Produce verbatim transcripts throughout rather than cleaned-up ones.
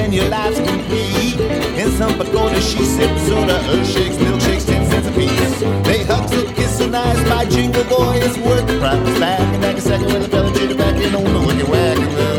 then your life's complete. In some pagoda, she sips soda, earth shakes, milkshakes, ten cents a piece. They hug and kiss so nice, my jingle boy is worth the price. Back and back a second with a fella to the back in on the wicky wacky road.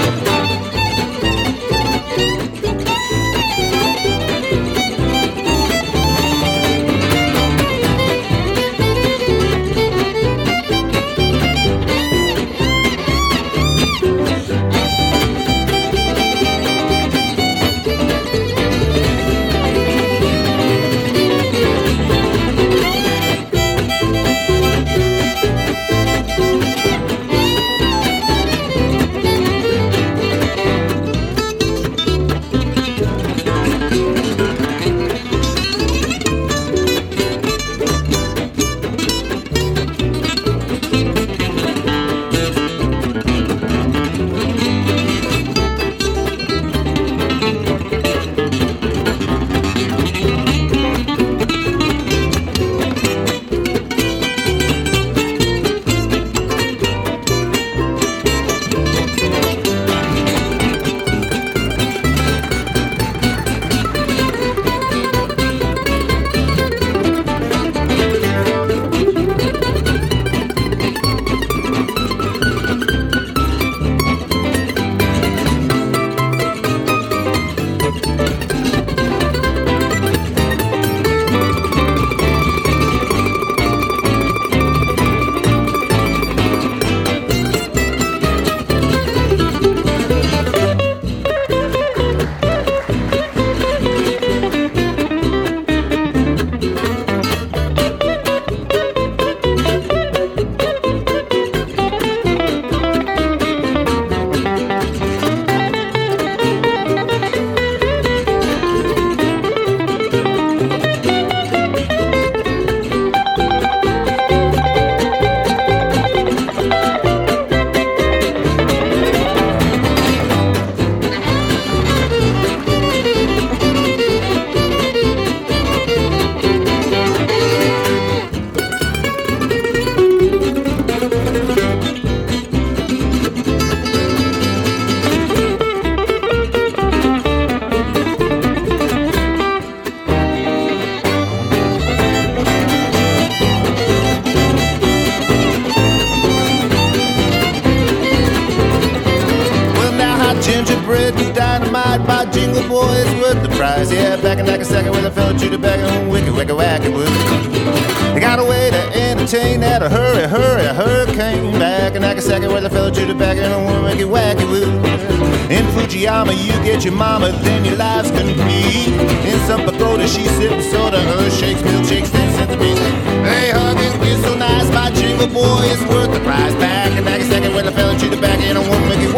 Gingerbread and dynamite, my jingle boy is worth the price. Yeah, back in like a second with a fella to the back on wicky wicky wacky wood. They got a way to entertain that a hurry, hurry, a hurricane. Back in like a second with a fella to the back on wicky wacky wood. In Fujiyama, you get your mama, then your life's complete. In some pagoda, she sipping soda, earth shakes, milkshakes, ten cents a piece. Hey, hugging, kiss so nice, my jingle boy is worth the price. Back in like a second with a fella to the back on one wicky